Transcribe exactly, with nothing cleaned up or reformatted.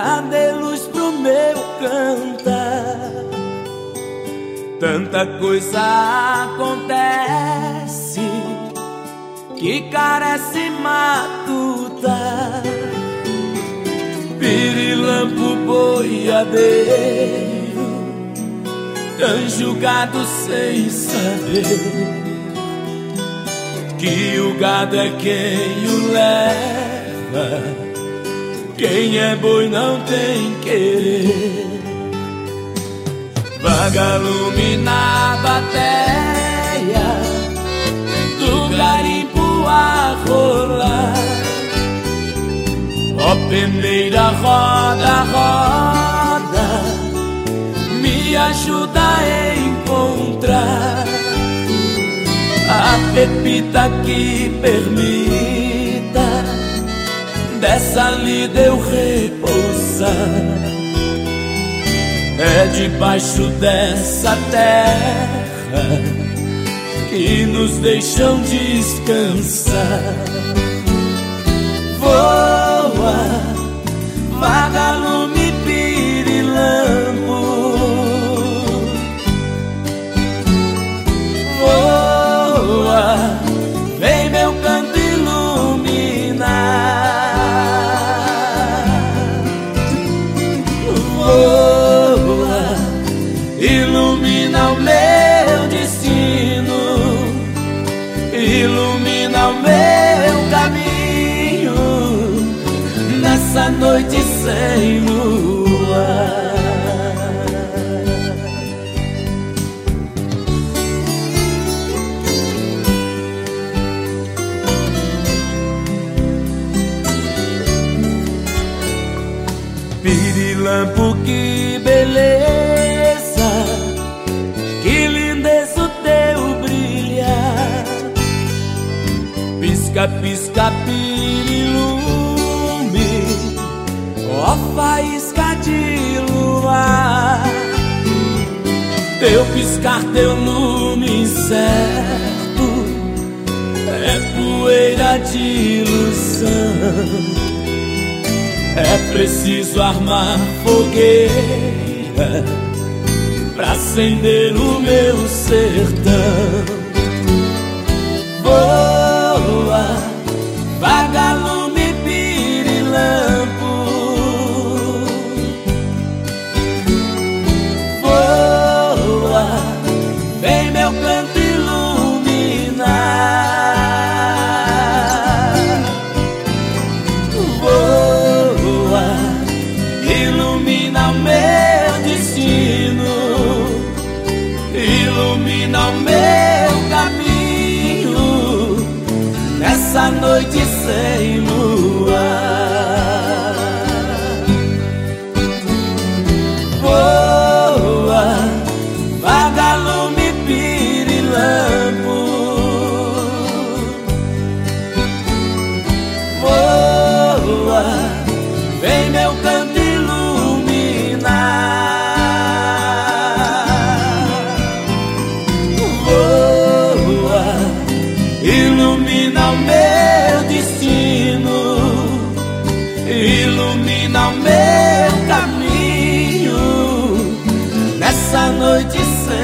pra dar luz pro meu cantar. Tanta coisa acontece que carece matutar. Pirilampo, boiadeiro, anjo gado sem saber que o gado é quem o leva, quem é boi não tem querer. Vagalume na bateia do garimpo a rolar. Ó peneira, roda, roda, me ajuda a encontrar a pepita que permita dessa lida eu repousar. É debaixo dessa terra que nos deixam descansar. Voa, vagalume, pirilampo, voa, vem meu canto iluminar. Voa, ilumina o meu destino, ilumina o meu caminho nessa noite sem lua. Pirilampo, que beleza, que lindeza o teu brilhar. Pisca, pisca, pirilume, ó faísca de luar. Teu piscar, teu lume certo é poeira de ilusão. É preciso armar fogueira pra acender o meu sertão. Voa, vagalume, pirilampo, voa, vem meu canto iluminar. Voa, ilumina o meu destino, ilumina o meu caminho nessa noite sem lua. Voa, vagalume, pirilampo, voa, vem meu canto ilumina o meu destino, ilumina o meu caminho nessa noite sem